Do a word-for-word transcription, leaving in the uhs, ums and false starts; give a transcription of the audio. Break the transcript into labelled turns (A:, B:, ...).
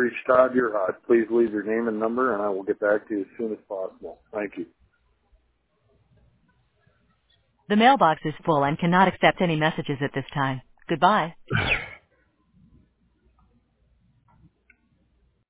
A: reached Todd Deerhot. Please leave your name and number, and I will get back to you as soon as possible. Thank you.
B: The mailbox is full and cannot accept any messages at this time. Goodbye.